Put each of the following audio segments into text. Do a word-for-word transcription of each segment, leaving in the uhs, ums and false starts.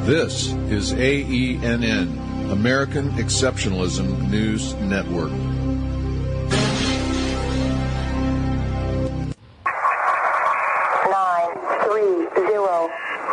This is A E N N, American Exceptionalism News Network. Nine, three, zero,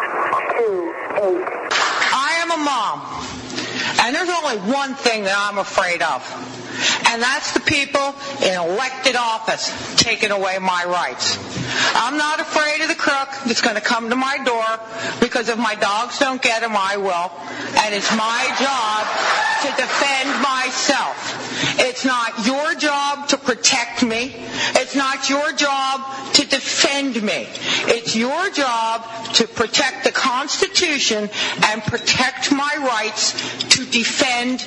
two, eight. I am a mom, and there's only one thing that I'm afraid of, and that's the people in elected office taking away my rights. I'm not afraid of the crook that's going to come to my door, because if my dogs don't get them, I will. And it's my job to defend myself. It's not your job to protect me. It's not your job to defend me. It's your job to protect the Constitution and protect my rights to defend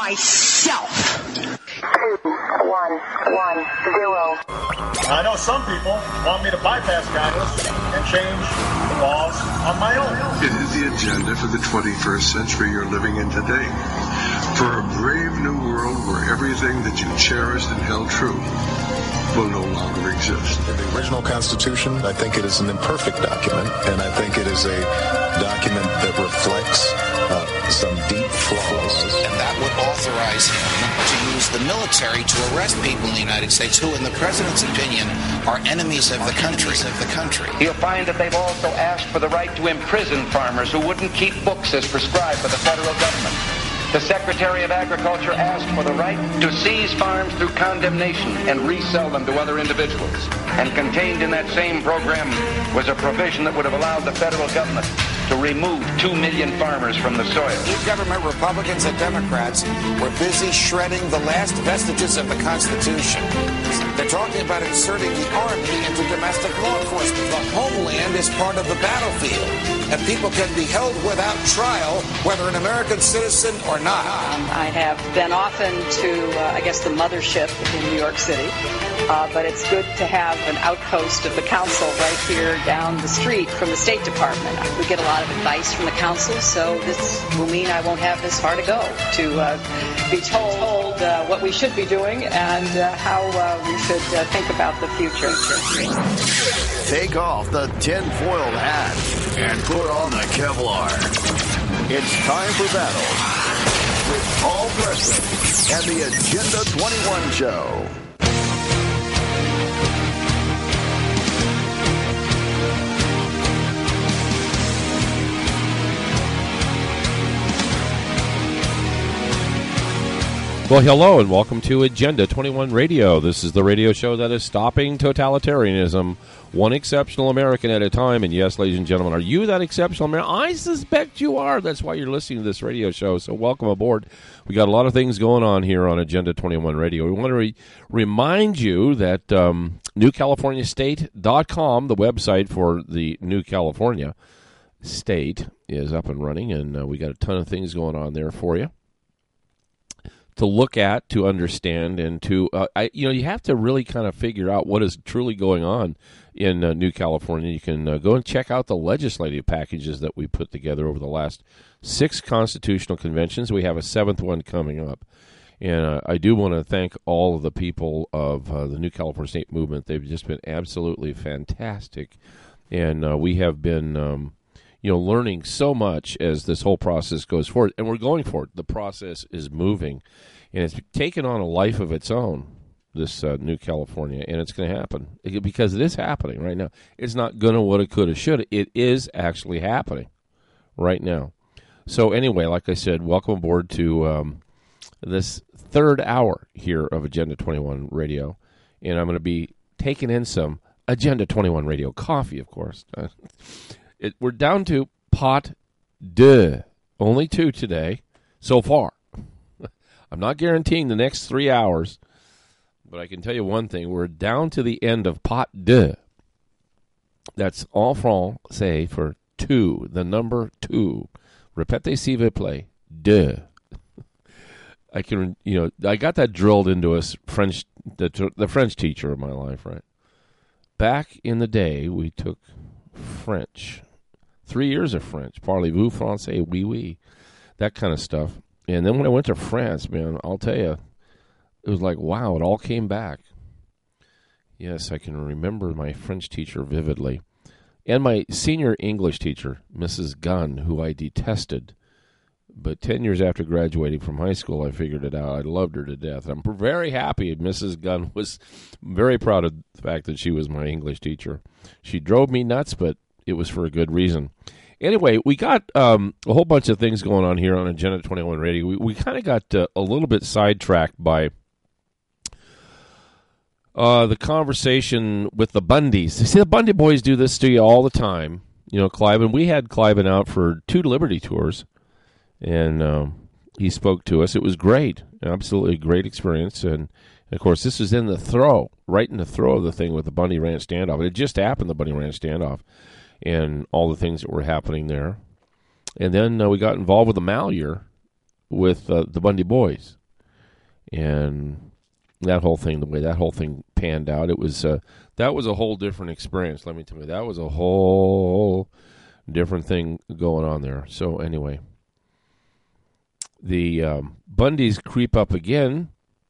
myself. Two, one, one, zero. I know some people want me to bypass Congress and change the laws on my own. It is the agenda for the twenty-first century you're living in today. For a brave new world where everything that you cherished and held true will no longer exist. The original Constitution, I think it is an imperfect document, and I think it is a document that reflects uh, some deep flaws. And that would authorize him to use the military to arrest people in the United States who, in the president's opinion, are enemies of the country. Of the country. You'll find that they've also asked for the right to imprison farmers who wouldn't keep books as prescribed by the federal government. The Secretary of Agriculture asked for the right to seize farms through condemnation and resell them to other individuals. And contained in that same program was a provision that would have allowed the federal government to remove two million farmers from the soil. E-government Republicans and Democrats were busy shredding the last vestiges of the Constitution. They're talking about inserting the Army into domestic law enforcement. The homeland is part of the battlefield, and people can be held without trial, whether an American citizen or not. Um, I have been often to, uh, I guess, the mothership in New York City, uh, but it's good to have an outpost of the council right here down the street from the State Department. We get a lot of advice from the council, so this will mean I won't have this far to go to uh, be told uh, what we should be doing and uh, how uh, we should uh, think about the future. Take off the tinfoil hat and put on the Kevlar. It's time for battle with Paul Preston and the Agenda twenty-one Show. Well, hello and welcome to Agenda twenty-one Radio. This is the radio show that is stopping totalitarianism, one exceptional American at a time. And yes, ladies and gentlemen, are you that exceptional American? I suspect you are. That's why you're listening to this radio show. So welcome aboard. We got a lot of things going on here on Agenda twenty-one Radio. We want to re- remind you that um, new california state dot com, the website for the New California State, is up and running, and uh, we got a ton of things going on there for you to look at, to understand, and to, uh, I, you know, you have to really kind of figure out what is truly going on in uh, New California. You can uh, go and check out the legislative packages that we put together over the last six constitutional conventions. We have a seventh one coming up. And uh, I do want to thank all of the people of uh, the New California State Movement. They've just been absolutely fantastic. And uh, we have been, um, you know, learning so much as this whole process goes forward. And we're going forward. The process is moving. And it's taken on a life of its own, this uh, New California, and it's going to happen. It, because it is happening right now. It's not gonna, woulda, coulda, shoulda. It is actually happening right now. So anyway, like I said, welcome aboard to um, this third hour here of Agenda twenty-one Radio. And I'm going to be taking in some Agenda twenty-one Radio coffee, of course. Uh, it, we're down to pot deux. Only two today so far. I'm not guaranteeing the next three hours, but I can tell you one thing. We're down to the end of pot deux. That's en français for two, the number two. Répétez s'il vous plaît. Deux. I can, you know, I got that drilled into us, French, the, the French teacher of my life, right? Back in the day, we took French. Three years of French. Parlez-vous français? Oui, oui. That kind of stuff. And then when I went to France, man, I'll tell you, it was like, wow, it all came back. Yes, I can remember my French teacher vividly. And my senior English teacher, Missus Gunn, who I detested. But ten years after graduating from high school, I figured it out. I loved her to death. I'm very happy. Missus Gunn was very proud of the fact that she was my English teacher. She drove me nuts, but it was for a good reason. Anyway, we got um, a whole bunch of things going on here on Agenda twenty-one Radio. We, we kind of got uh, a little bit sidetracked by uh, the conversation with the Bundys. You see, the Bundy boys do this to you all the time. You know, Cliven, we had Cliven out for two Liberty tours. And um, he spoke to us. It was great, absolutely great experience. And, of course, this is in the throw, right in the throw of the thing with the Bundy Ranch standoff. It just happened, the Bundy Ranch standoff, and all the things that were happening there. And then uh, we got involved with the Malheur with uh, the Bundy boys. And that whole thing, the way that whole thing panned out, it was uh, that was a whole different experience, let me tell you. That was a whole different thing going on there. So, anyway. The um, Bundys creep up again.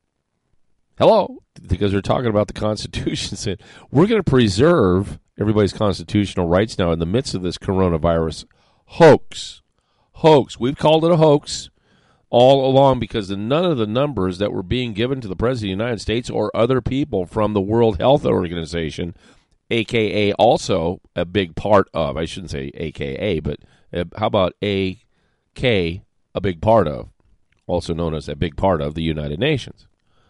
Hello, because they're talking about the Constitution. Saying we're going to preserve everybody's constitutional rights now in the midst of this coronavirus hoax. Hoax. We've called it a hoax all along because none of the numbers that were being given to the President of the United States or other people from the World Health Organization, a k a also a big part of, I shouldn't say a k a, but uh, how about A K a big part of, also known as a big part of the United Nations.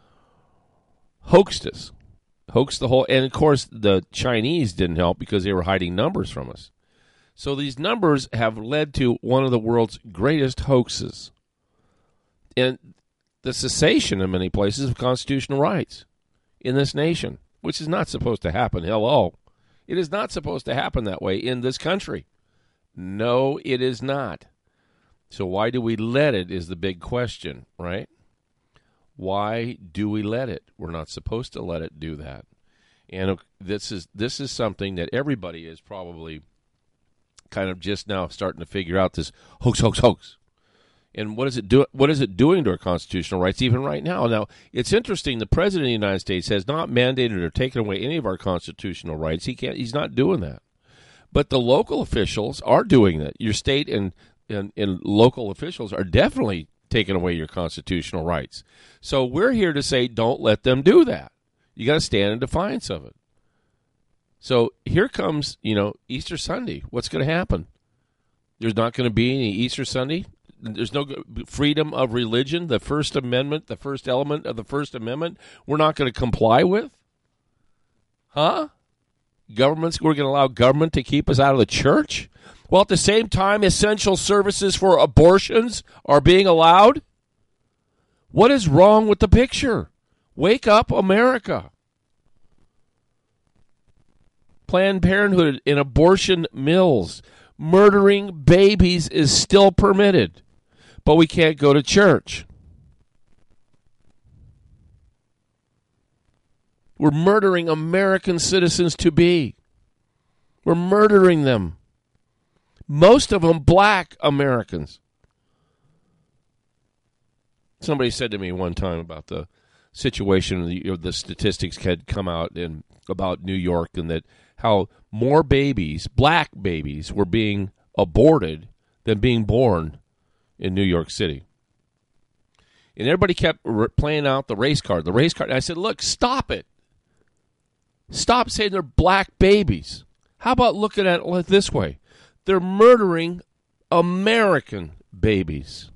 Hoaxed us. Hoaxed the whole, and of course the Chinese didn't help because they were hiding numbers from us. So these numbers have led to one of the world's greatest hoaxes. And the cessation in many places of constitutional rights in this nation, which is not supposed to happen. Hello. It is not supposed to happen that way in this country. No, it is not. So why do we let it is the big question, right? Why do we let it? We're not supposed to let it do that. And this is this is something that everybody is probably kind of just now starting to figure out, this hoax, hoax, hoax. And what is it do? What is it doing to our constitutional rights even right now? Now, it's interesting. The President of the United States has not mandated or taken away any of our constitutional rights. He can't. He's not doing that. But the local officials are doing that. Your state and And, and local officials are definitely taking away your constitutional rights. So we're here to say don't let them do that. You got to stand in defiance of it. So here comes, you know, Easter Sunday. What's going to happen? There's not going to be any Easter Sunday. There's no freedom of religion, the First Amendment, the first element of the First Amendment, we're not going to comply with? Huh? Governments, we're going to allow government to keep us out of the church? While at the same time, essential services for abortions are being allowed? What is wrong with the picture? Wake up, America. Planned Parenthood and abortion mills. Murdering babies is still permitted, but we can't go to church. We're murdering American citizens to be. We're murdering them. Most of them black Americans. Somebody said to me one time about the situation, the, you know, the statistics had come out in, about New York, and that how more babies, black babies, were being aborted than being born in New York City. And everybody kept re- playing out the race card, the race card. And I said, look, stop it. Stop saying they're black babies. How about looking at it this way? They're murdering American babies.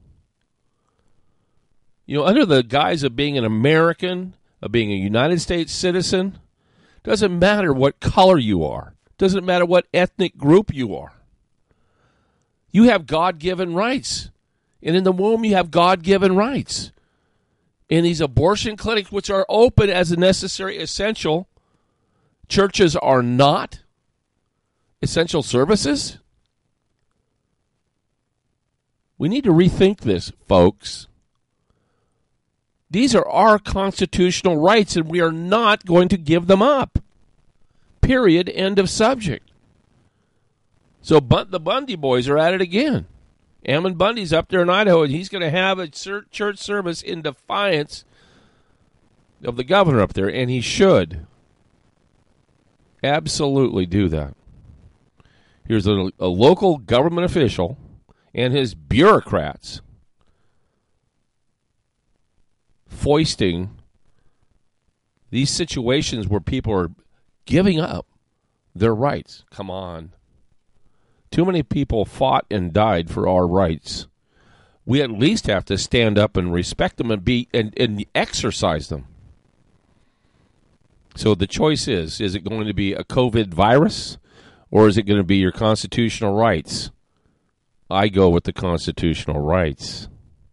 You know, under the guise of being an American, of being a United States citizen, doesn't matter what color you are. Doesn't matter what ethnic group you are. You have God-given rights. And in the womb, you have God-given rights. In these abortion clinics, which are open as a necessary essential, churches are not essential services. We need to rethink this, folks. These are our constitutional rights, and we are not going to give them up. Period. End of subject. So but the Bundy boys are at it again. Ammon Bundy's up there in Idaho, and he's going to have a church service in defiance of the governor up there, and he should absolutely do that. Here's a, a local government official and his bureaucrats foisting these situations where people are giving up their rights. Come on. Too many people fought and died for our rights. We at least have to stand up and respect them and be and, and exercise them. So the choice is, is it going to be a COVID virus or is it going to be your constitutional rights? I go with the constitutional rights.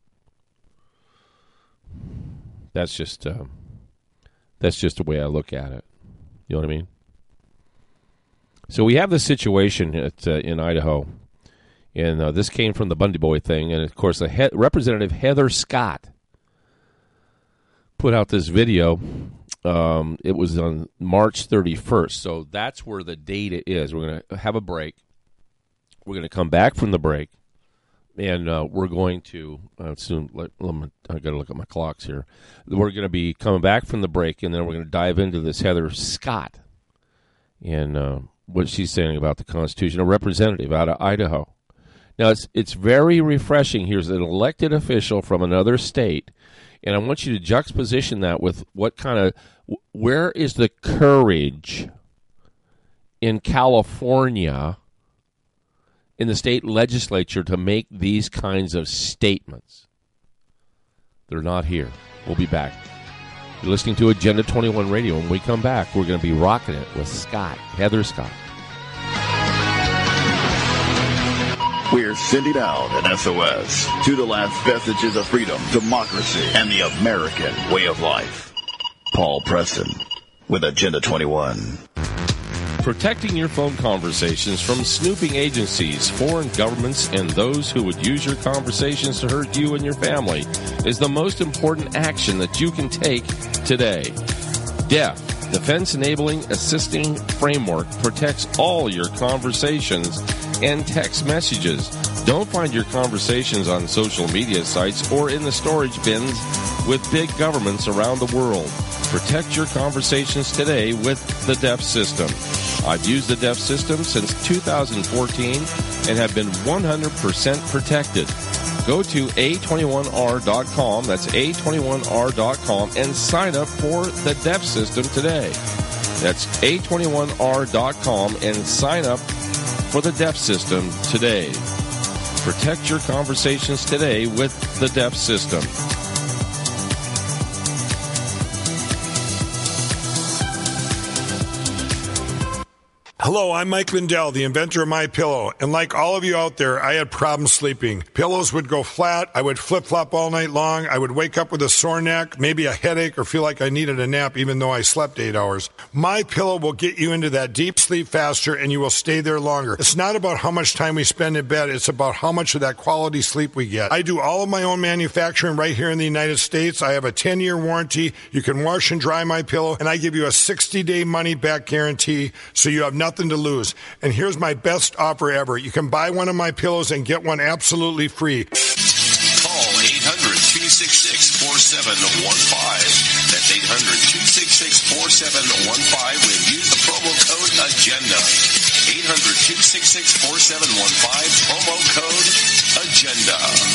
That's just uh, that's just the way I look at it. You know what I mean? So we have this situation at, uh, in Idaho, and uh, this came from the Bundy Boy thing, and of course, the he- Representative Heather Scott put out this video. Um, it was on March thirty-first, so that's where the data is. We're going to have a break. We're going to come back from the break, and uh, we're going to uh, soon. Let, let me, I got to look at my clocks here. We're going to be coming back from the break, and then we're going to dive into this Heather Scott and uh, what she's saying about the Constitution, a representative out of Idaho. Now, it's it's very refreshing. Here's an elected official from another state. And I want you to juxtaposition that with what kind of, where is the courage in California, in the state legislature, to make these kinds of statements? They're not here. We'll be back. You're listening to Agenda twenty-one Radio. When we come back, we're going to be rocking it with Scott, Heather Scott. We're sending out an S O S to the last vestiges of freedom, democracy, and the American way of life. Paul Preston with Agenda twenty-one. Protecting your phone conversations from snooping agencies, foreign governments, and those who would use your conversations to hurt you and your family is the most important action that you can take today. D E F, Defense Enabling Assisting Framework, protects all your conversations and text messages. Don't find your conversations on social media sites or in the storage bins with big governments around the world. Protect your conversations today with the D E F system. I've used the D E F system since two thousand fourteen and have been one hundred percent protected. Go to A twenty-one R dot com, that's A twenty-one R dot com, and sign up for the D E F system today. That's A twenty-one R dot com and sign up for the D E F system today. Protect your conversations today with the D E F system. Hello, I'm Mike Lindell, the inventor of MyPillow, and like all of you out there, I had problems sleeping. Pillows would go flat, I would flip-flop all night long, I would wake up with a sore neck, maybe a headache, or feel like I needed a nap even though I slept eight hours. MyPillow will get you into that deep sleep faster, and you will stay there longer. It's not about how much time we spend in bed, it's about how much of that quality sleep we get. I do all of my own manufacturing right here in the United States. I have a ten-year warranty. You can wash and dry MyPillow, and I give you a sixty-day money-back guarantee, so you have nothing to lose. And here's my best offer ever. You can buy one of my pillows and get one absolutely free. Call eight hundred, two six six, four seven one five. That's eight hundred, two six six, four seven one five and use the promo code AGENDA. eight hundred, two six six, four seven one five, promo code AGENDA.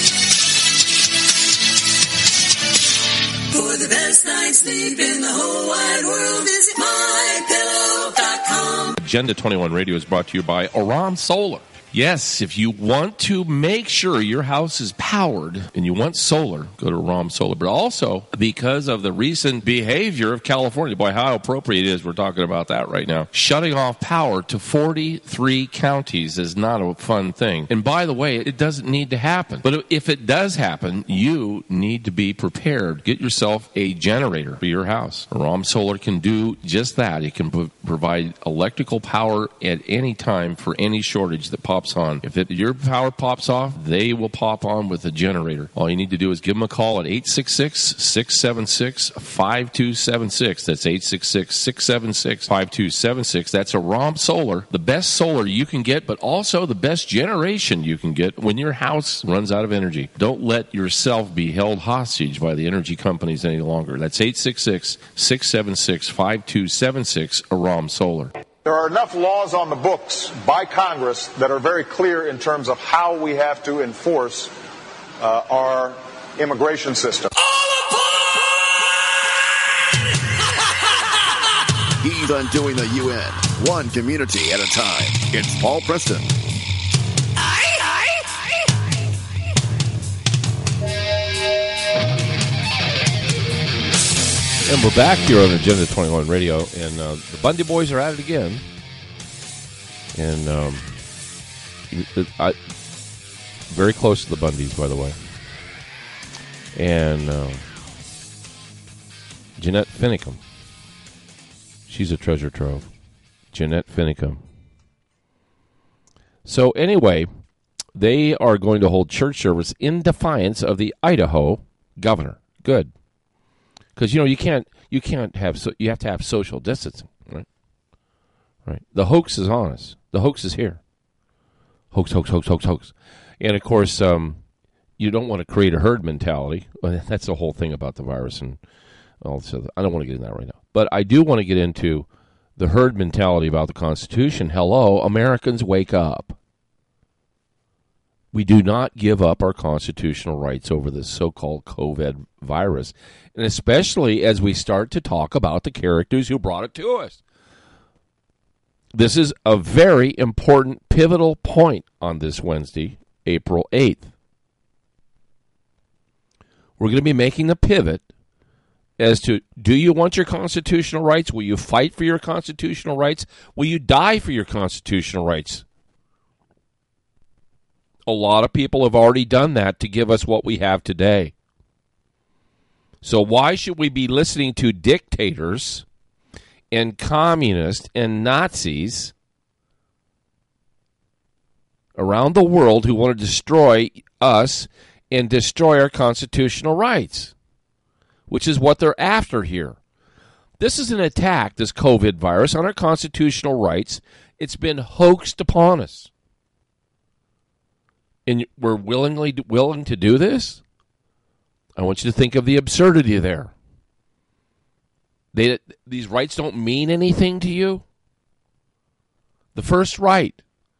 For the best night's sleep in the whole wide world, visit my pillow dot com. Agenda twenty-one Radio is brought to you by Aram Solar. Yes, if you want to make sure your house is powered and you want solar, go to Aram Solar. But also, because of the recent behavior of California, boy, how appropriate it is, we're talking about that right now. Shutting off power to forty-three counties is not a fun thing. And by the way, it doesn't need to happen. But if it does happen, you need to be prepared. Get yourself a generator for your house. Aram Solar can do just that. It can p- provide electrical power at any time for any shortage that pops on. If it, your power pops off, they will pop on with a generator. All you need to do is give them a call at eight six six, six seven six, five two seven six. That's eight six six, six seven six, five two seven six. That's Aram Solar, the best solar you can get, but also the best generation you can get when your house runs out of energy. Don't let yourself be held hostage by the energy companies any longer. That's eight six six, six seven six, five two seven six, Aram Solar. There are enough laws on the books by Congress that are very clear in terms of how we have to enforce uh, our immigration system. He's undoing the U N, one community at a time. It's Paul Preston. And we're back here on Agenda twenty-one Radio, and uh, the Bundy boys are at it again. And um, I, very close to the Bundys, by the way. And uh, Jeanette Finicum. She's a treasure trove. Jeanette Finicum. So anyway, they are going to hold church service in defiance of the Idaho governor. Good. Because, you know, you can't you can't have so you have to have social distancing, right? Right. The hoax is on us. The hoax is here. Hoax, hoax, hoax, hoax, hoax. And of course, um, you don't want to create a herd mentality. That's the whole thing about the virus and all this other. I don't want to get into that right now. But I do want to get into the herd mentality about the Constitution. Hello, Americans, wake up. We do not give up our constitutional rights over this so-called COVID virus, and especially as we start to talk about the characters who brought it to us. This is a very important, pivotal point on this Wednesday, April eighth. We're going to be making a pivot as to, do you want your constitutional rights? Will you fight for your constitutional rights? Will you die for your constitutional rights? A lot of people have already done that to give us what we have today. So why should we be listening to dictators and communists and Nazis around the world who want to destroy us and destroy our constitutional rights, which is what they're after here? This is an attack, this COVID virus, on our constitutional rights. It's been hoaxed upon us. And we're willingly willing to do this? I want you to think of the absurdity there. They, these rights don't mean anything to you? The first right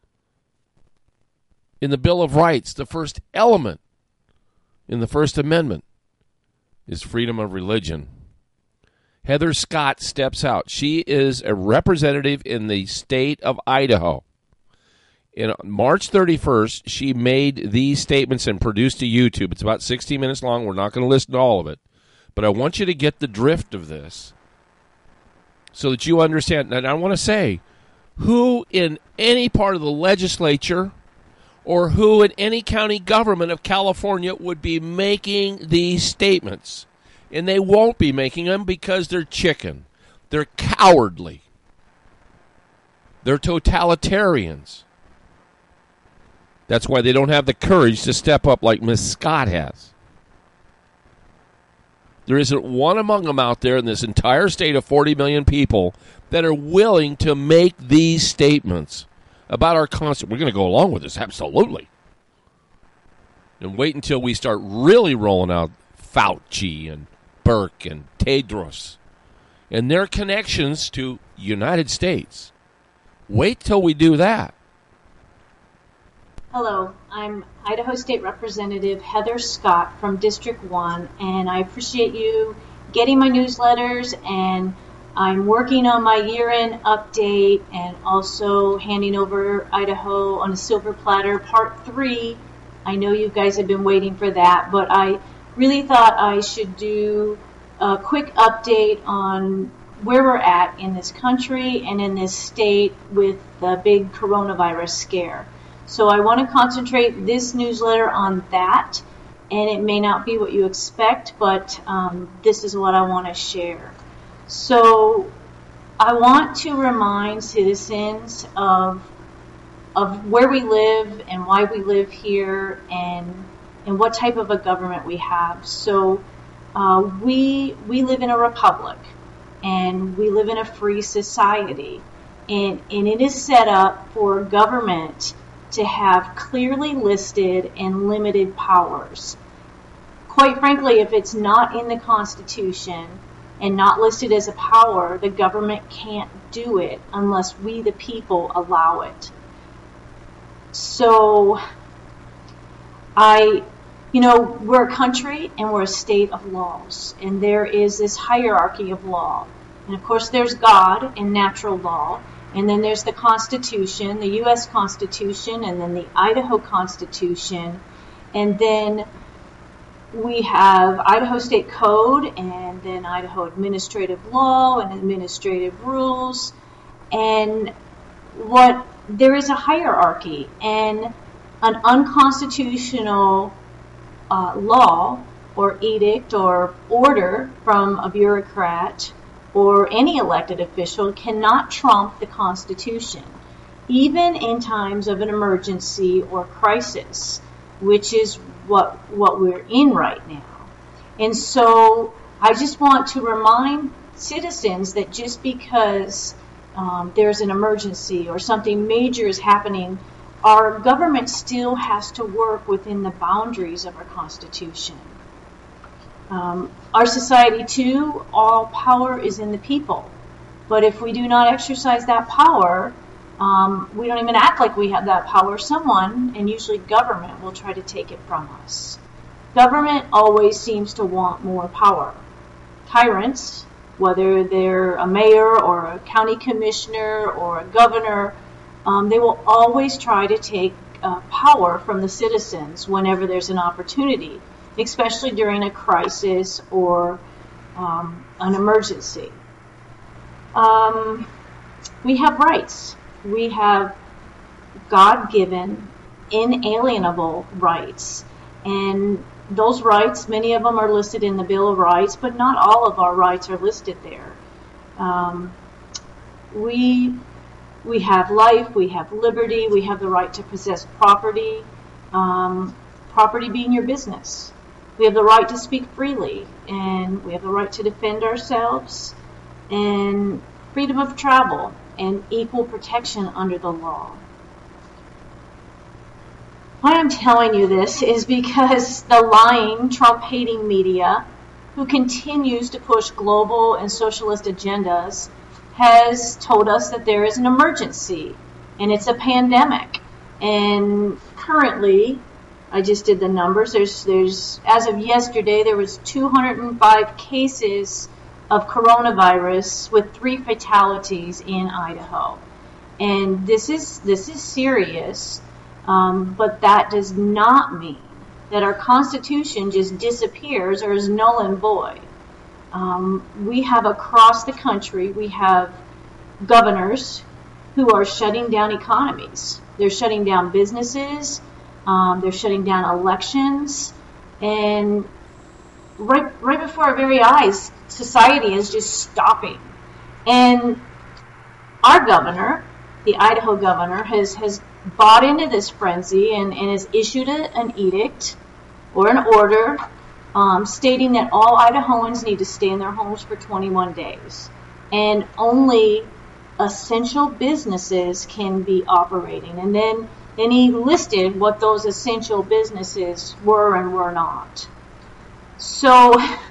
in the Bill of Rights, the first element in the First Amendment, is freedom of religion. Heather Scott steps out. She is a representative in the state of Idaho. In March thirty-first, she made these statements and produced a YouTube. It's about sixty minutes long. We're not going to listen to all of it. But I want you to get the drift of this so that you understand. And I want to say, who in any part of the legislature or who in any county government of California would be making these statements? And they won't be making them because they're chicken. They're cowardly. They're totalitarians. That's why they don't have the courage to step up like Miss Scott has. There isn't one among them out there in this entire state of forty million people that are willing to make these statements about our concept. We're going to go along with this, absolutely. And wait until we start really rolling out Fauci and Burke and Tedros and their connections to United States. Wait till we do that. Hello, I'm Idaho State Representative Heather Scott from District one, and I appreciate you getting my newsletters, and I'm working on my year-end update and also handing over Idaho on a silver platter, part three. I know you guys have been waiting for that, but I really thought I should do a quick update on where we're at in this country and in this state with the big coronavirus scare. So I want to concentrate this newsletter on that, and it may not be what you expect, but um, this is what I want to share. So I want to remind citizens of of where we live and why we live here and and what type of a government we have. So uh, we we live in a republic, and we live in a free society, and and it is set up for government to have clearly listed and limited powers. Quite frankly, if it's not in the Constitution and not listed as a power, the government can't do it unless we, the people, allow it. So, I, you know, we're a country and we're a state of laws, and there is this hierarchy of law. And of course there's God and natural law, and then there's the Constitution, the U S Constitution, and then the Idaho Constitution, and then we have Idaho State Code, and then Idaho Administrative Law and Administrative Rules, and what there is a hierarchy, and an unconstitutional uh, law or edict or order from a bureaucrat or any elected official cannot trump the Constitution, even in times of an emergency or crisis, which is what what we're in right now. And so I just want to remind citizens that just because um, there's an emergency or something major is happening, our government still has to work within the boundaries of our Constitution. Um, our society, too, all power is in the people. But if we do not exercise that power, um, we don't even act like we have that power. Someone, and usually government, will try to take it from us. Government always seems to want more power. Tyrants, whether they're a mayor or a county commissioner or a governor, um, they will always try to take uh, power from the citizens whenever there's an opportunity, especially during a crisis or um, an emergency. Um, we have rights. We have God-given, inalienable rights. And those rights, many of them are listed in the Bill of Rights, but not all of our rights are listed there. Um, we we have life, we have liberty, we have the right to possess property, um, property being your business. We have the right to speak freely, and we have the right to defend ourselves, and freedom of travel, and equal protection under the law. Why I'm telling you this is because the lying, Trump-hating media, who continues to push global and socialist agendas, has told us that there is an emergency, and it's a pandemic. And currently, I just did the numbers, there's, there's as of yesterday, there was two hundred five cases of coronavirus with three fatalities in Idaho. And this is this is serious, um, but that does not mean that our Constitution just disappears or is null and void. Um, we have across the country, we have governors who are shutting down economies. They're shutting down businesses, um, they're shutting down elections, and right right before our very eyes, society is just stopping. And our governor, the Idaho governor, has, has bought into this frenzy and, and has issued a, an edict or an order um, stating that all Idahoans need to stay in their homes for twenty-one days. And only essential businesses can be operating. And then, then he listed what those essential businesses were and were not. So,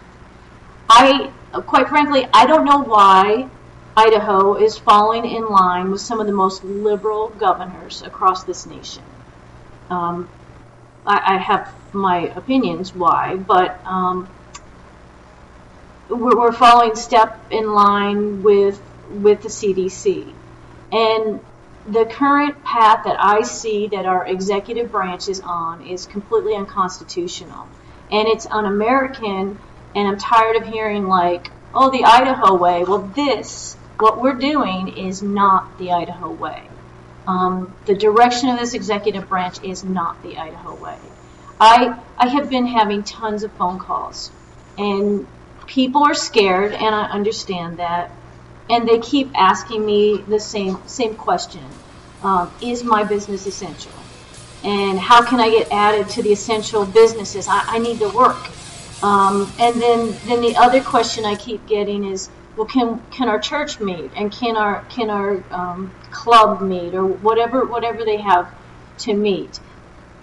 I, quite frankly, I don't know why Idaho is falling in line with some of the most liberal governors across this nation. Um, I, I have my opinions why, but um, we're, we're following step in line with with the C D C. And the current path that I see that our executive branch is on is completely unconstitutional. And it's un-American, and I'm tired of hearing like, oh, the Idaho way. Well, this, what we're doing is not the Idaho way. Um, the direction of this executive branch is not the Idaho way. I I have been having tons of phone calls, and people are scared, and I understand that, and they keep asking me the same same question. Um, is my business essential? And how can I get added to the essential businesses? I, I need to work. Um, and then, then the other question I keep getting is, well, can can our church meet, and can our can our um, club meet, or whatever whatever they have to meet?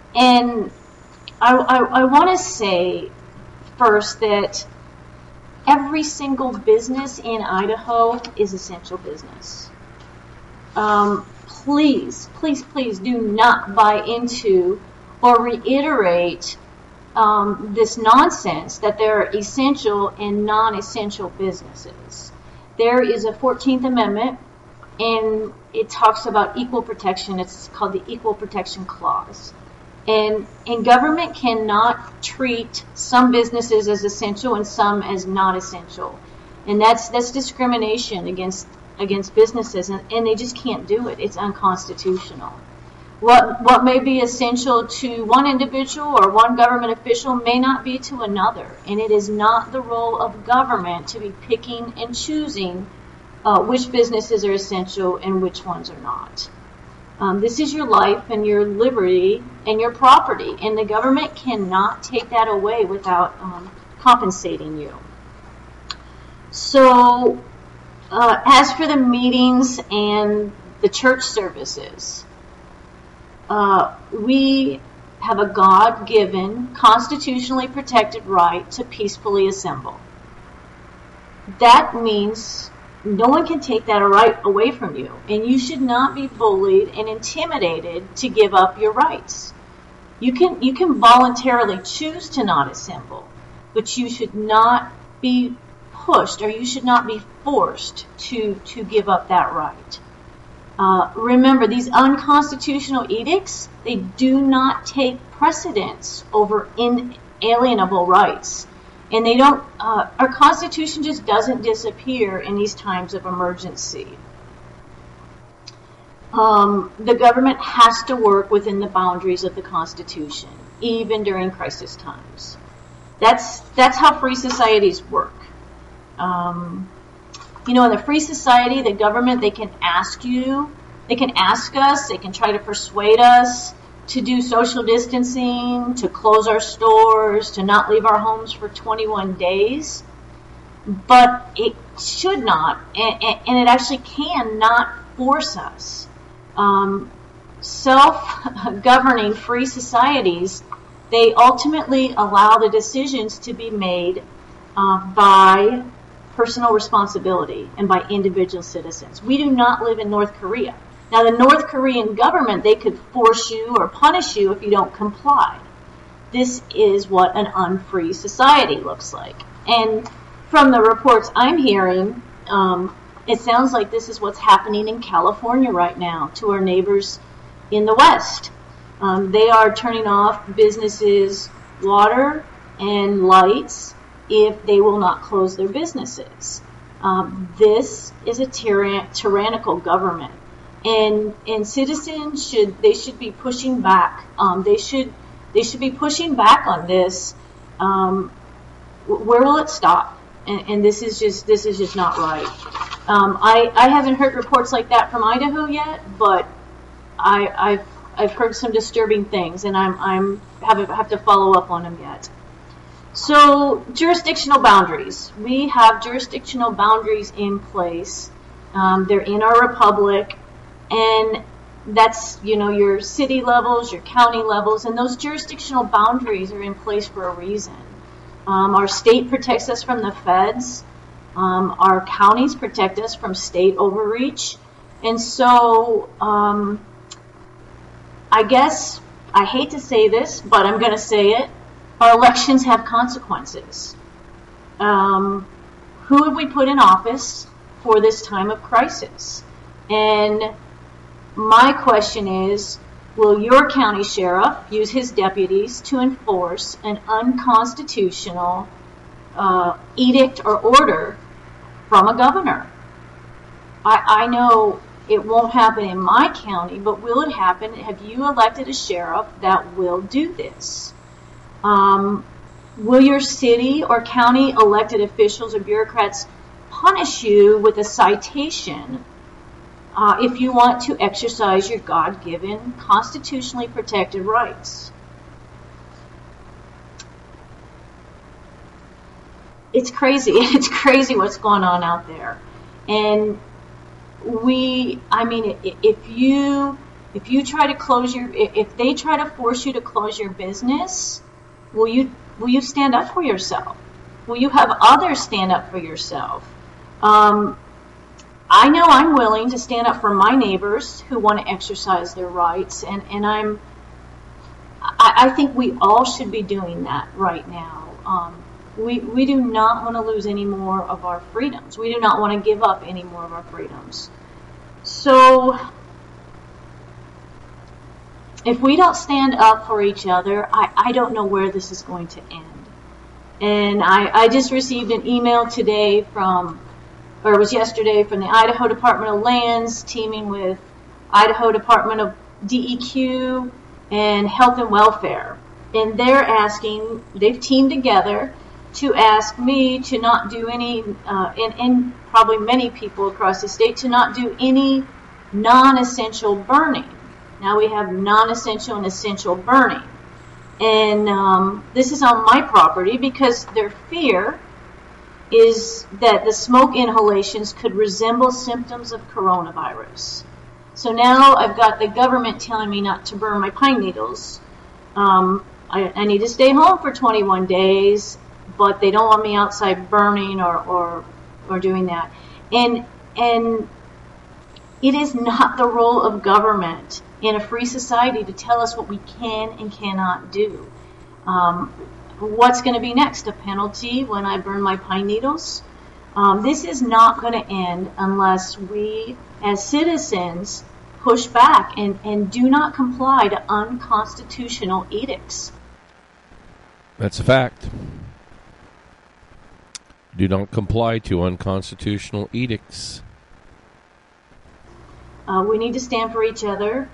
And I I, I want to say first that every single business in Idaho is essential business. Um, please, please, please do not buy into or reiterate um, this nonsense that there are essential and non-essential businesses. There is a fourteenth Amendment, and it talks about equal protection. It's called the Equal Protection Clause. And, and government cannot treat some businesses as essential and some as not essential. And that's that's discrimination against against businesses, and, and they just can't do it. It's unconstitutional. What what may be essential to one individual or one government official may not be to another. And it is not the role of government to be picking and choosing uh, which businesses are essential and which ones are not. Um, this is your life and your liberty and your property, and the government cannot take that away without um, compensating you. So, uh, as for the meetings and the church services, uh, we have a God-given, constitutionally protected right to peacefully assemble. That means no one can take that right away from you, and you should not be bullied and intimidated to give up your rights. You can you can voluntarily choose to not assemble, but you should not be pushed, or you should not be forced to, to give up that right. Uh, remember, these unconstitutional edicts, they do not take precedence over inalienable rights. And they don't, uh, our Constitution just doesn't disappear in these times of emergency. Um, the government has to work within the boundaries of the Constitution, even during crisis times. That's, that's how free societies work. Um, you know, in the free society, the government, they can ask you, they can ask us, they can try to persuade us to do social distancing, to close our stores, to not leave our homes for twenty-one days. But it should not, and, and it actually can not force us. Um, self-governing free societies, they ultimately allow the decisions to be made uh, by personal responsibility and by individual citizens. We do not live in North Korea. Now, the North Korean government, they could force you or punish you if you don't comply. This is what an unfree society looks like. And from the reports I'm hearing, um, it sounds like this is what's happening in California right now to our neighbors in the West. Um, they are turning off businesses' water and lights if they will not close their businesses. Um, this is a tyran- tyrannical government. And and citizens should they should be pushing back. Um, they should they should be pushing back on this. Um, where will it stop? And, and this is just this is just not right. Um, I I haven't heard reports like that from Idaho yet, but I I've I've heard some disturbing things, and I'm I'm have have to follow up on them yet. So jurisdictional boundaries. We have jurisdictional boundaries in place. Um, they're in our republic. And that's, you know, your city levels, your county levels, and those jurisdictional boundaries are in place for a reason. Um, our state protects us from the feds. Um, our counties protect us from state overreach. And so, um, I guess, I hate to say this, but I'm going to say it. Our elections have consequences. Um, who have we put in office for this time of crisis? And my question is, will your county sheriff use his deputies to enforce an unconstitutional uh, edict or order from a governor? I, I know it won't happen in my county, but will it happen? Have you elected a sheriff that will do this? Um, will your city or county elected officials or bureaucrats punish you with a citation Uh, if you want to exercise your God-given, constitutionally protected rights? It's crazy. It's crazy what's going on out there. And we, I mean, if you, if you try to close your, if they try to force you to close your business, will you, will you stand up for yourself? will you have others stand up for yourself? Um, I know I'm willing to stand up for my neighbors who want to exercise their rights, and, and I'm, I, I think we all should be doing that right now. Um, we, we do not want to lose any more of our freedoms. We do not want to give up any more of our freedoms. So, if we don't stand up for each other, I, I don't know where this is going to end. And I, I just received an email today from, or it was yesterday, from the Idaho Department of Lands, teaming with Idaho Department of D E Q and Health and Welfare. And they're asking, they've teamed together to ask me to not do any, uh, and, and probably many people across the state, to not do any non-essential burning. Now we have non-essential and essential burning. And um, this is on my property because their fear is that the smoke inhalations could resemble symptoms of coronavirus. So now I've got the government telling me not to burn my pine needles. Um, I, I need to stay home for twenty-one days, but they don't want me outside burning or, or, or doing that. And, and it is not the role of government in a free society to tell us what we can and cannot do. Um, what's going to be next? A penalty when I burn my pine needles? Um, this is not going to end unless we, as citizens, push back and, and do not comply to unconstitutional edicts. That's a fact. Do not comply to unconstitutional edicts. Uh, we need to stand for each other.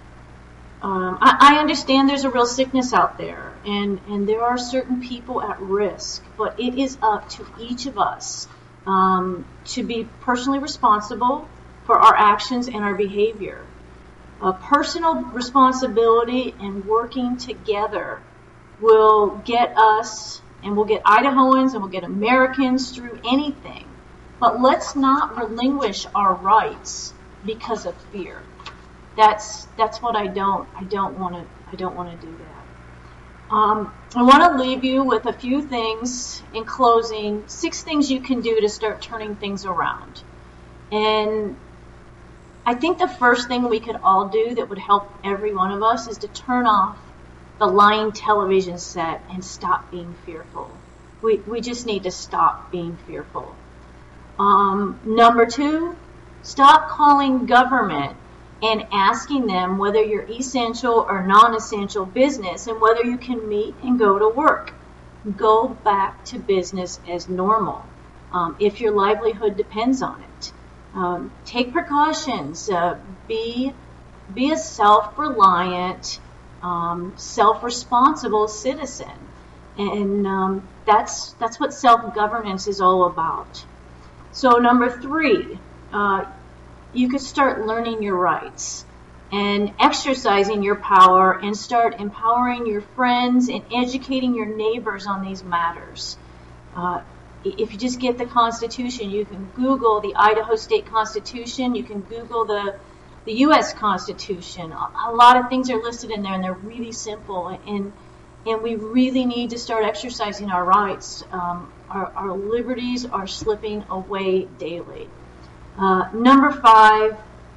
Um, I, I understand there's a real sickness out there, and, and there are certain people at risk, but it is up to each of us um, to be personally responsible for our actions and our behavior. Uh, personal responsibility and working together will get us, and will get Idahoans, and will get Americans through anything. But let's not relinquish our rights because of fear. That's that's what I don't I don't want to I don't want to do that. Um, I want to leave you with a few things in closing. Six things you can do to start turning things around. And I think the first thing we could all do that would help every one of us is to turn off the lying television set and stop being fearful. We we just need to stop being fearful. Um, number two, stop calling government and asking them whether you're essential or non-essential business and whether you can meet and go to work. Go back to business as normal um, if your livelihood depends on it. Um, take precautions. Uh, be, be a self-reliant, um, self-responsible citizen. And um, that's, that's what self-governance is all about. So number three, uh, you could start learning your rights and exercising your power and start empowering your friends and educating your neighbors on these matters. Uh, if you just get the Constitution, you can Google the Idaho State Constitution, you can Google the, the U S Constitution. A, a lot of things are listed in there, and they're really simple, and, and we really need to start exercising our rights. Um, our, our liberties are slipping away daily. Uh, number five,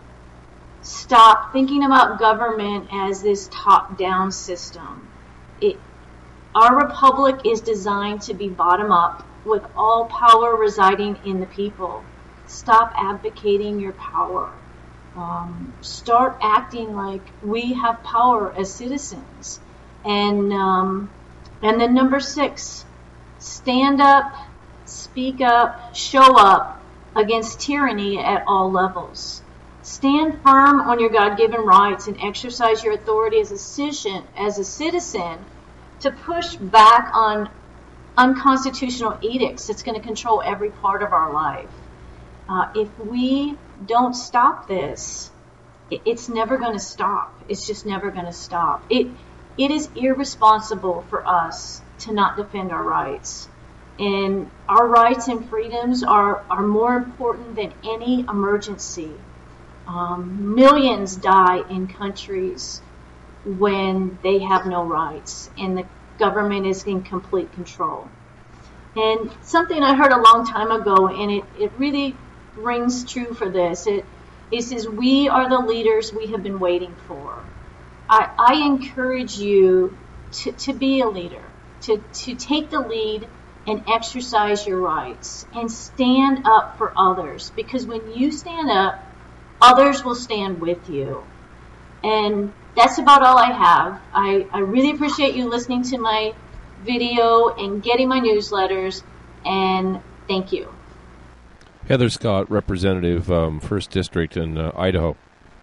stop thinking about government as this top-down system. It, our republic is designed to be bottom-up, with all power residing in the people. Stop advocating your power. Um, start acting like we have power as citizens. And um, and then number six, stand up, speak up, show up against tyranny at all levels. Stand firm on your God-given rights and exercise your authority as a citizen, as a citizen to push back on unconstitutional edicts that's going to control every part of our life. Uh, if we don't stop this, it, it's never going to stop. It's just never going to stop. It it is irresponsible for us to not defend our rights. And our rights and freedoms are, are more important than any emergency. Um, millions die in countries when they have no rights and the government is in complete control. And something I heard a long time ago, and it, it really rings true for this. It, it says, we are the leaders we have been waiting for. I, I encourage you to, to be a leader, to, to take the lead and exercise your rights and stand up for others. Because when you stand up, others will stand with you. And that's about all I have. I, I really appreciate you listening to my video and getting my newsletters, and thank you. Heather Scott, Representative, um, first District in uh, Idaho.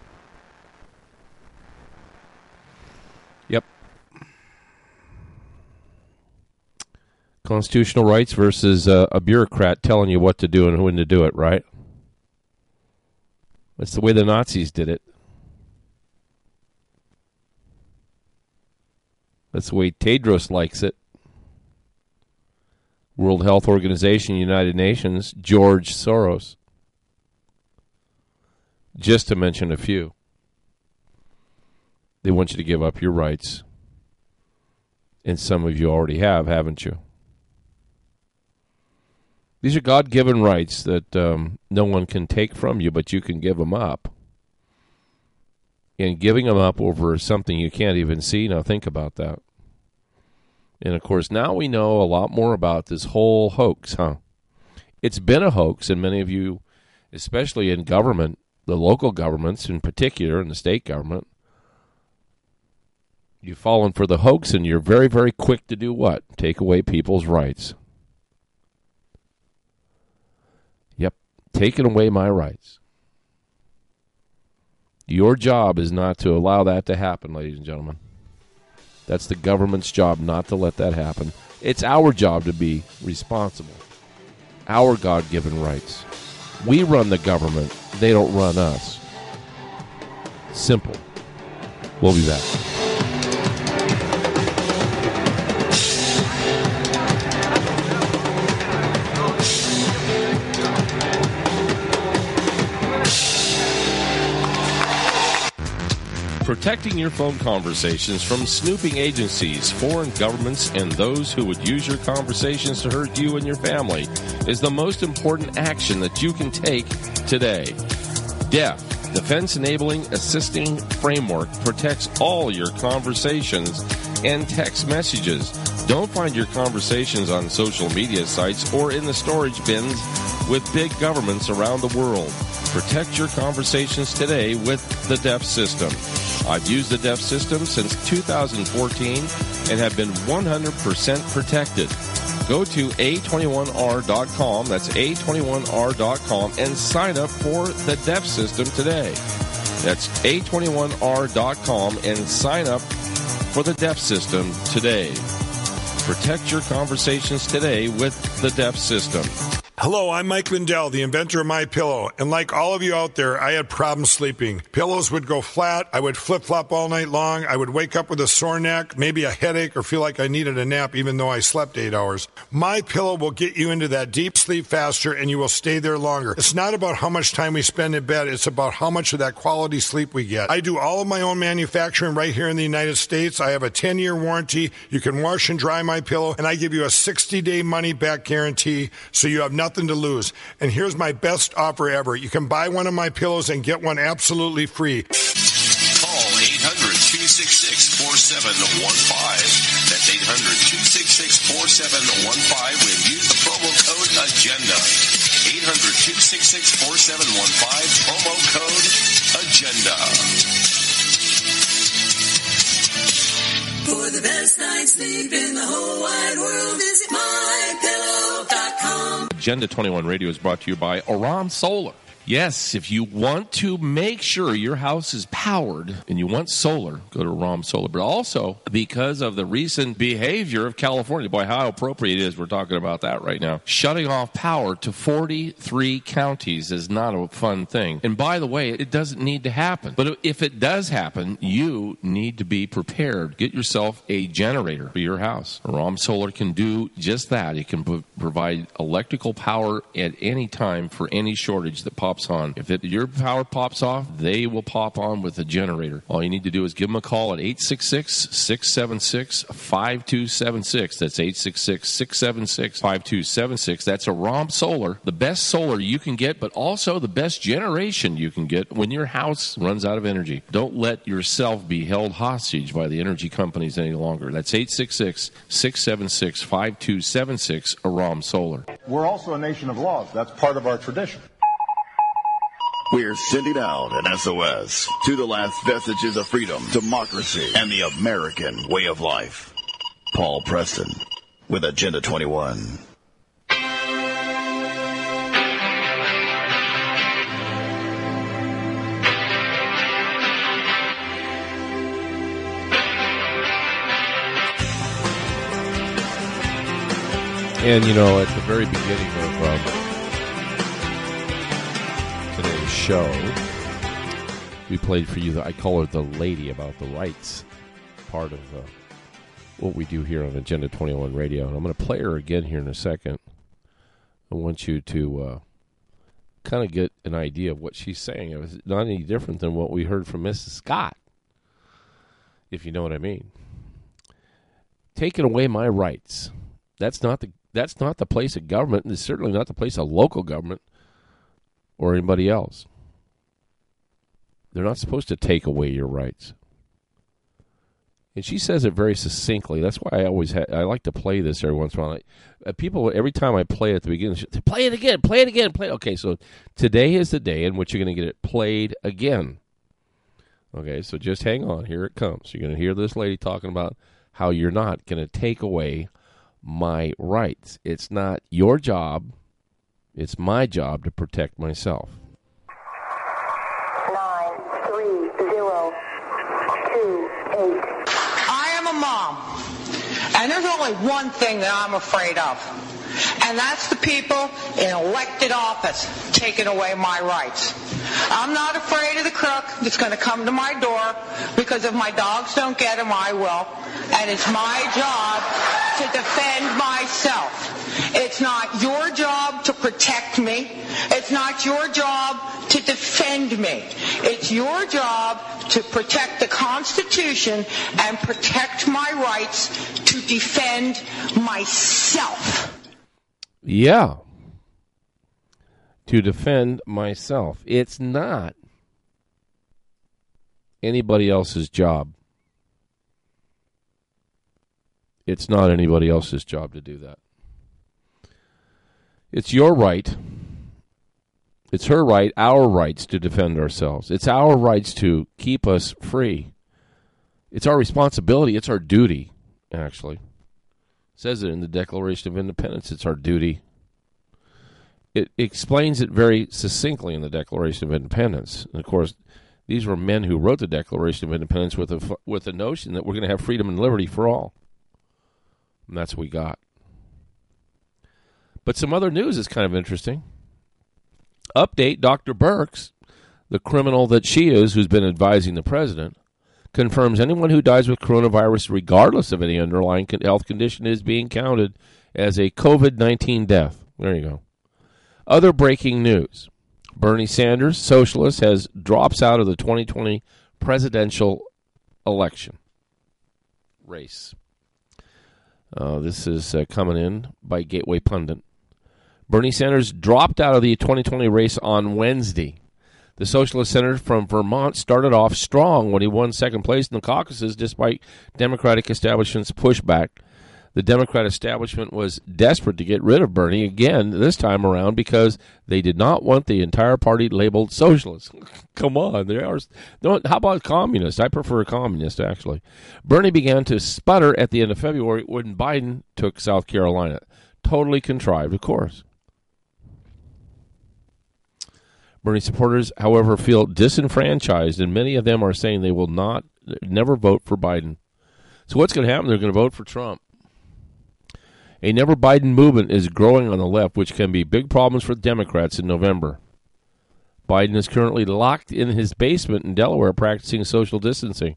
Yep. Constitutional rights versus uh, a bureaucrat telling you what to do and when to do it, right? That's the way the Nazis did it. That's the way Tedros likes it. World Health Organization, United Nations, George Soros. Just to mention a few. They want you to give up your rights. And some of you already have, haven't you? These are God-given rights that um, no one can take from you, but you can give them up. And giving them up over something you can't even see, now think about that. And, of course, now we know a lot more about this whole hoax, huh? It's been a hoax, and many of you, especially in government, the local governments in particular, and the state government, you've fallen for the hoax, and you're very, very quick to do what? Take away people's rights. Yep, taking away my rights. Your job is not to allow that to happen, ladies and gentlemen. That's the government's job not to let that happen. It's our job to be responsible. Our God-given rights. We run the government. They don't run us. Simple. We'll be back. Protecting your phone conversations from snooping agencies, foreign governments, and those who would use your conversations to hurt you and your family is the most important action that you can take today. D E F, Defense Enabling Assisting Framework, protects all your conversations and text messages. Don't find your conversations on social media sites or in the storage bins with big governments around the world. Protect your conversations today with the D E F system. I've used the D E F system since two thousand fourteen and have been one hundred percent protected. Go to A twenty-one R dot com, that's A twenty-one R dot com, and sign up for the D E F system today. That's A twenty-one R dot com and sign up for the D E F system today. Protect your conversations today with the D E F system. Hello, I'm Mike Lindell, the inventor of MyPillow, and like all of you out there, I had problems sleeping. Pillows would go flat, I would flip-flop all night long, I would wake up with a sore neck, maybe a headache, or feel like I needed a nap even though I slept eight hours. MyPillow will get you into that deep sleep faster, and you will stay there longer. It's not about how much time we spend in bed, it's about how much of that quality sleep we get. I do all of my own manufacturing right here in the United States. I have a ten-year warranty. You can wash and dry MyPillow, and I give you a sixty-day money-back guarantee, so you have nothing to lose. And here's my best offer ever. You can buy one of my pillows and get one absolutely free. Call eight hundred, two six six, four seven one five. That's eight hundred, two six six, four seven one five and use the promo code AGENDA. eight hundred, two six six, four seven one five, promo code AGENDA. For the best night's sleep in the whole wide world, visit my pillow dot com. Agenda twenty-one Radio is brought to you by Aram Solar. Yes, if you want to make sure your house is powered and you want solar, go to Aram Solar. But also, because of the recent behavior of California, boy, how appropriate it is we're talking about that right now. Shutting off power to forty-three counties is not a fun thing. And by the way, it doesn't need to happen. But if it does happen, you need to be prepared. Get yourself a generator for your house. Aram Solar can do just that. It can p- provide electrical power at any time for any shortage that pops pops on. If it, your power pops off, they will pop on with a generator. All you need to do is give them a call at eight six six, six seven six, five two seven six. That's eight six six, six seven six, five two seven six. That's Aram Solar, the best solar you can get, but also the best generation you can get when your house runs out of energy. Don't let yourself be held hostage by the energy companies any longer. That's eight six six, six seven six, five two seven six, Aram Solar. We're also a nation of laws. That's part of our tradition. We're sending out an S O S to the last vestiges of freedom, democracy, and the American way of life. Paul Preston with Agenda twenty-one. And, you know, at the very beginning of um, today's show, we played for you, the, I call her the lady about the rights part of uh, what we do here on Agenda twenty-one Radio. And I'm going to play her again here in a second. I want you to uh, kind of get an idea of what she's saying. It was not any different than what we heard from Missus Scott, if you know what I mean. Taking away my rights. That's not the That's not the place of government, and it's certainly not the place of local government or anybody else. They're not supposed to take away your rights. And she says it very succinctly. That's why I always ha- I like to play this every once in a while. Uh, people, every time I play it at the beginning, they say, play it again, play it again, play it. Okay, so today is the day in which you're going to get it played again. Okay, so just hang on. Here it comes. You're going to hear this lady talking about how you're not going to take away my rights. It's not your job. It's my job to protect myself. Nine, three, zero, two, eight. I am a mom, and there's only one thing that I'm afraid of, and that's the people in elected office taking away my rights. I'm not afraid of the crook that's going to come to my door, because if my dogs don't get him, I will. And it's my job to defend myself. It's not your job to protect me. It's not your job to defend me. It's your job to protect the Constitution and protect my rights to defend myself. Yeah. To defend myself. It's not anybody else's job. It's not anybody else's job to do that. It's your right. It's her right, our rights to defend ourselves. It's our rights to keep us free. It's our responsibility. It's our duty, actually. It says it in the Declaration of Independence. It's our duty. It explains it very succinctly in the Declaration of Independence. And, of course, these were men who wrote the Declaration of Independence with a, with a notion that we're going to have freedom and liberty for all. And that's what we got. But some other news is kind of interesting. Update, Doctor Birx, the criminal that she is who's been advising the president, confirms anyone who dies with coronavirus, regardless of any underlying health condition, is being counted as a covid nineteen death. There you go. Other breaking news. Bernie Sanders, socialist, has drops out of the twenty twenty presidential election race. Uh, this is uh, coming in by Gateway Pundit. Bernie Sanders dropped out of the twenty twenty race on Wednesday. The socialist senator from Vermont started off strong when he won second place in the caucuses despite Democratic establishment's pushback. The Democrat establishment was desperate to get rid of Bernie again this time around because they did not want the entire party labeled socialist. Come on, there are. No, how about communist? I prefer communist, actually. Bernie began to sputter at the end of February when Biden took South Carolina. Totally contrived, of course. Bernie supporters, however, feel disenfranchised, and many of them are saying they will not, never vote for Biden. So what's going to happen? They're going to vote for Trump. A Never Biden movement is growing on the left, which can be big problems for Democrats in November. Biden is currently locked in his basement in Delaware practicing social distancing.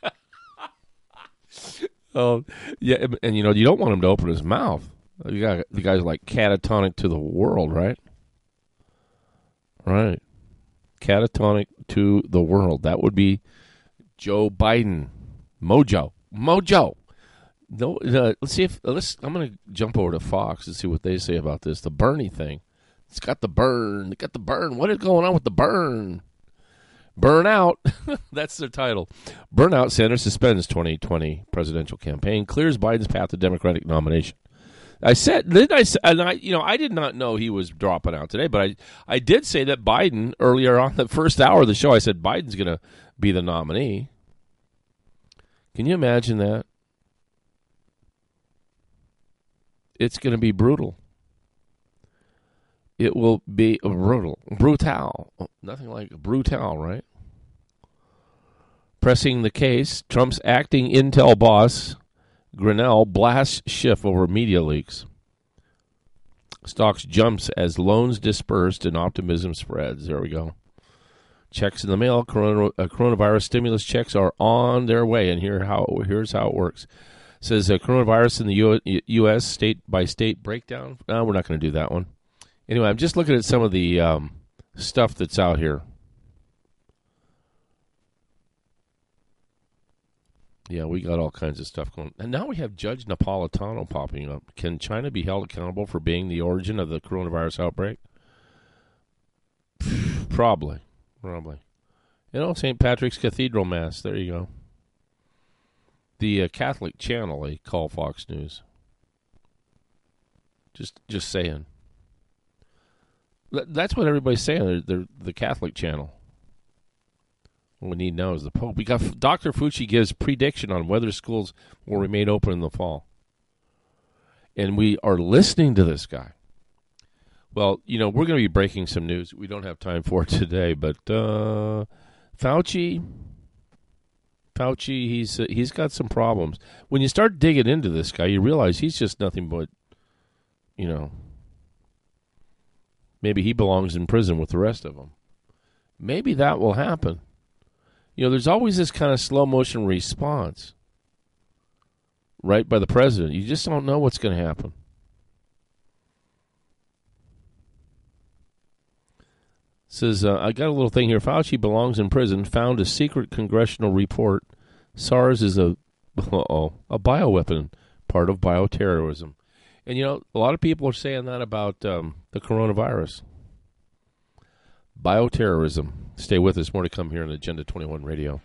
Oh, yeah, and you know, you don't want him to open his mouth. You got the guy's like catatonic to the world, right? Right. Catatonic to the world. That would be Joe Biden. Mojo. Mojo. No, uh, let's see if let's. I'm going to jump over to Fox and see what they say about this. The Bernie thing. It's got the burn. It got the burn. What is going on with the burn? Burnout. That's their title. Burnout. Sanders suspends twenty twenty presidential campaign. Clears Biden's path to Democratic nomination. I said, did I? And I, you know, I did not know he was dropping out today, but I, I did say that Biden earlier on the first hour of the show. I said Biden's going to be the nominee. Can you imagine that? It's going to be brutal. It will be brutal. Brutal. Nothing like brutal, right? Pressing the case, Trump's acting intel boss, Grinnell, blasts Schiff over media leaks. Stocks jumps as loans dispersed and optimism spreads. There we go. Checks in the mail. Corona, uh, coronavirus stimulus checks are on their way, and here how here's how it works. It says uh, coronavirus in the U- U S state by state breakdown. No, we're not going to do that one. Anyway, I'm just looking at some of the um, stuff that's out here. Yeah, we got all kinds of stuff going. And now we have Judge Napolitano popping up. Can China be held accountable for being the origin of the coronavirus outbreak? Probably. Probably. You know, Saint Patrick's Cathedral Mass. There you go. The uh, Catholic channel, they call Fox News. Just just saying. That's what everybody's saying. They're, they're the Catholic channel. What we need now is the Pope. We got Doctor Fauci gives prediction on whether schools will remain open in the fall. And we are listening to this guy. Well, you know, we're going to be breaking some news. We don't have time for it today, but uh, Fauci, Fauci, he's uh, he's got some problems. When you start digging into this guy, you realize he's just nothing but, you know, maybe he belongs in prison with the rest of them. Maybe that will happen. You know, there's always this kind of slow motion response, right, by the president. You just don't know what's going to happen. It says, uh, I got a little thing here. Fauci belongs in prison. Found a secret congressional report. SARS is a, uh-oh, a bioweapon, part of bioterrorism. And, you know, a lot of people are saying that about um, the coronavirus. Bioterrorism. Stay with us. More to come here on Agenda twenty-one Radio.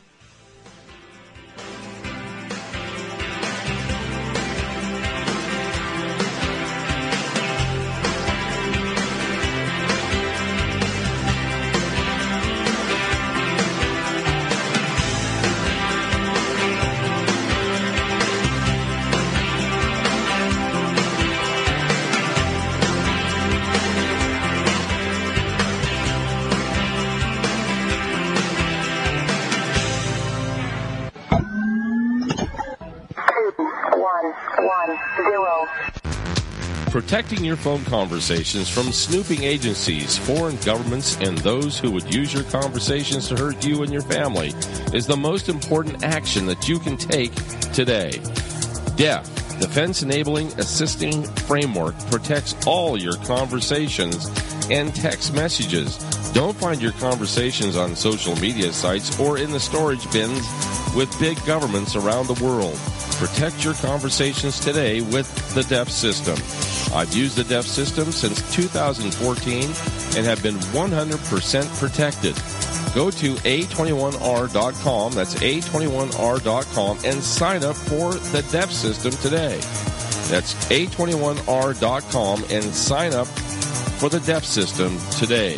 Protecting your phone conversations from snooping agencies, foreign governments, and those who would use your conversations to hurt you and your family is the most important action that you can take today. D E F, Defense Enabling Assisting Framework, protects all your conversations and text messages. Don't find your conversations on social media sites or in the storage bins with big governments around the world. Protect your conversations today with the D E F system. I've used the D E F system since two thousand fourteen and have been one hundred percent protected. Go to A twenty-one R dot com, that's A twenty-one R dot com, and sign up for the D E F system today. That's A twenty-one R dot com and sign up for the D E F system today.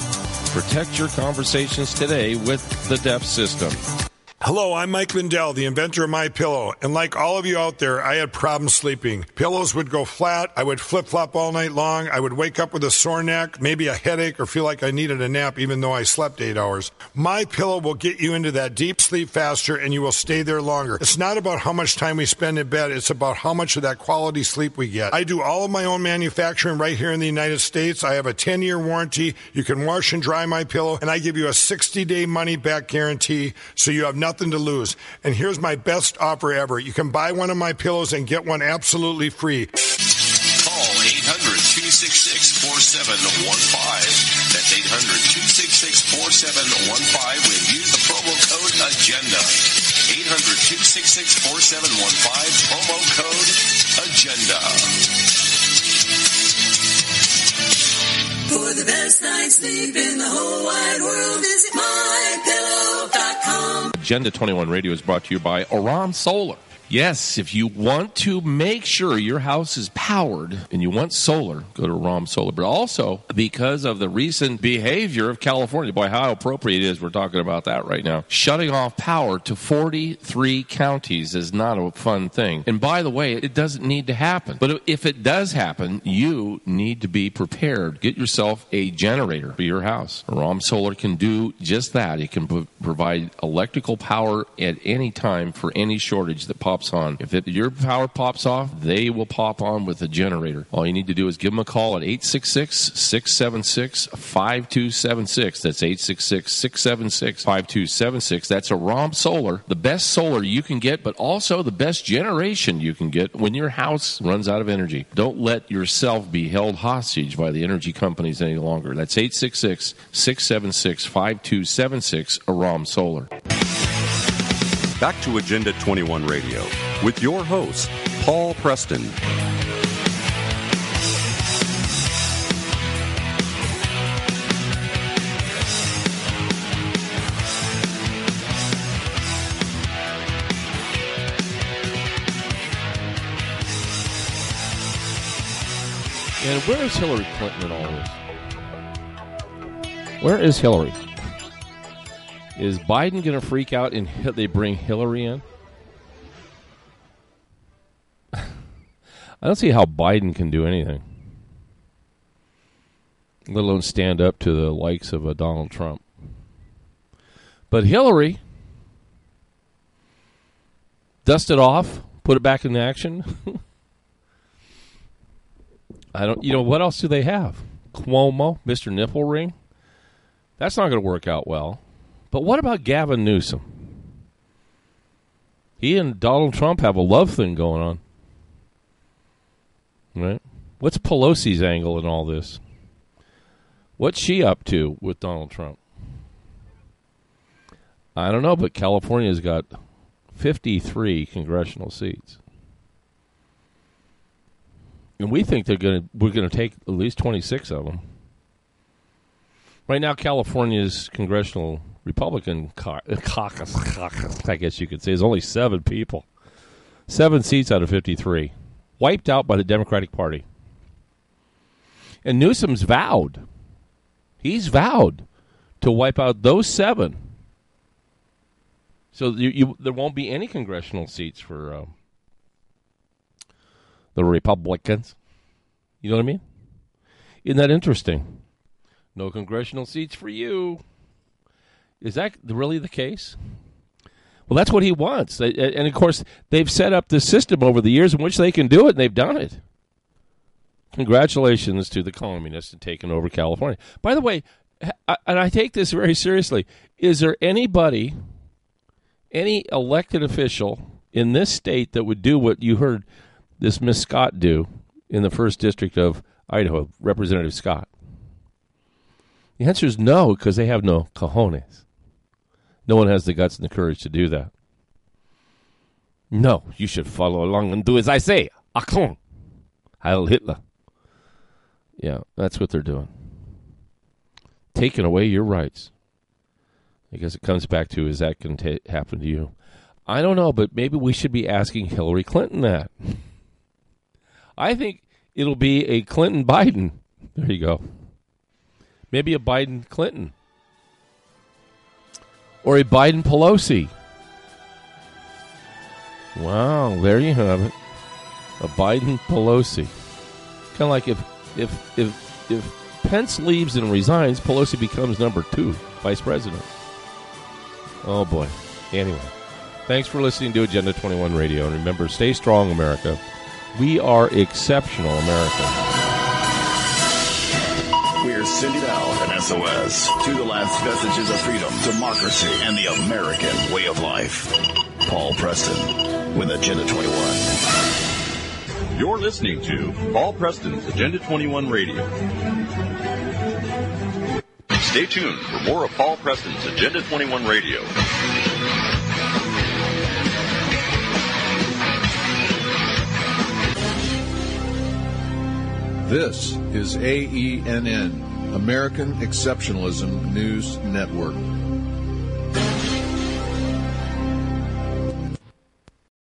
Protect your conversations today with the D E F system. Hello, I'm Mike Lindell, the inventor of MyPillow, and like all of you out there, I had problems sleeping. Pillows would go flat, I would flip-flop all night long, I would wake up with a sore neck, maybe a headache, or feel like I needed a nap even though I slept eight hours. MyPillow will get you into that deep sleep faster, and you will stay there longer. It's not about how much time we spend in bed, it's about how much of that quality sleep we get. I do all of my own manufacturing right here in the United States. I have a ten-year warranty. You can wash and dry MyPillow, and I give you a sixty-day money-back guarantee, so you have nothing to lose. And here's my best offer ever. You can buy one of my pillows and get one absolutely free. Call eight hundred, two six six, four seven one five. That's eight hundred, two six six, four seven one five when use the promo code AGENDA. eight hundred, two six six, four seven one five, promo code AGENDA. For the best night's sleep in the whole wide world, visit my pillow dot com. Agenda twenty-one Radio is brought to you by Aram Solar. Yes, if you want to make sure your house is powered and you want solar, go to Aram Solar. But also, because of the recent behavior of California, boy, how appropriate it is we're talking about that right now. Shutting off power to forty-three counties is not a fun thing. And by the way, it doesn't need to happen. But if it does happen, you need to be prepared. Get yourself a generator for your house. Aram Solar can do just that. It can p- provide electrical power at any time for any shortage that pops on. If it, your power pops off, they will pop on with a generator. All you need to do is give them a call at eight six six, six seven six, five two seven six. That's eight six six, six seven six, five two seven six. That's Aram Solar, the best solar you can get, but also the best generation you can get when your house runs out of energy. Don't let yourself be held hostage by the energy companies any longer. That's eight six six, six seven six, five two seven six, Aram Solar. Back to Agenda twenty-one Radio with your host, Paul Preston. And where is Hillary Clinton in all this? Where is Hillary? Is Biden going to freak out and they bring Hillary in? I don't see how Biden can do anything, let alone stand up to the likes of a Donald Trump. But Hillary, dust it off, put it back in action. I don't, you know, what else do they have? Cuomo, Mister Nipple Ring? That's not going to work out well. But what about Gavin Newsom? He and Donald Trump have a love thing going on. Right? What's Pelosi's angle in all this? What's she up to with Donald Trump? I don't know, but California's got fifty-three congressional seats. And we think they're going to we're going to take at least twenty-six of them. Right now, California's congressional Republican caucus, caucus, I guess you could say, is only seven people. Seven seats out of fifty-three. Wiped out by the Democratic Party. And Newsom's vowed. He's vowed to wipe out those seven. So you, you, there won't be any congressional seats for uh, the Republicans. You know what I mean? Isn't that interesting? No congressional seats for you. Is that really the case? Well, that's what he wants. And, of course, they've set up this system over the years in which they can do it, and they've done it. Congratulations to the communists in taking over California. By the way, and I take this very seriously, is there anybody, any elected official in this state that would do what you heard this Miss Scott do in the first district of Idaho, Representative Scott? The answer is no, because they have no cojones. No one has the guts and the courage to do that. No, you should follow along and do as I say. Achtung! Heil Hitler. Yeah, that's what they're doing. Taking away your rights. I guess it comes back to, is that going to ta- happen to you? I don't know, but maybe we should be asking Hillary Clinton that. I think it'll be a Clinton-Biden. There you go. Maybe a Biden-Clinton. Or a Biden-Pelosi. Wow, there you have it. A Biden-Pelosi. Kind of like if if if if Pence leaves and resigns, Pelosi becomes number two, vice president. Oh, boy. Anyway, thanks for listening to Agenda twenty-one Radio. And remember, stay strong, America. We are exceptional, America. We're sending out an S O S to the last vestiges of freedom, democracy, and the American way of life. Paul Preston with Agenda twenty-one. You're listening to Paul Preston's Agenda twenty-one Radio. Stay tuned for more of Paul Preston's Agenda twenty-one Radio. This is A E N N, American Exceptionalism News Network.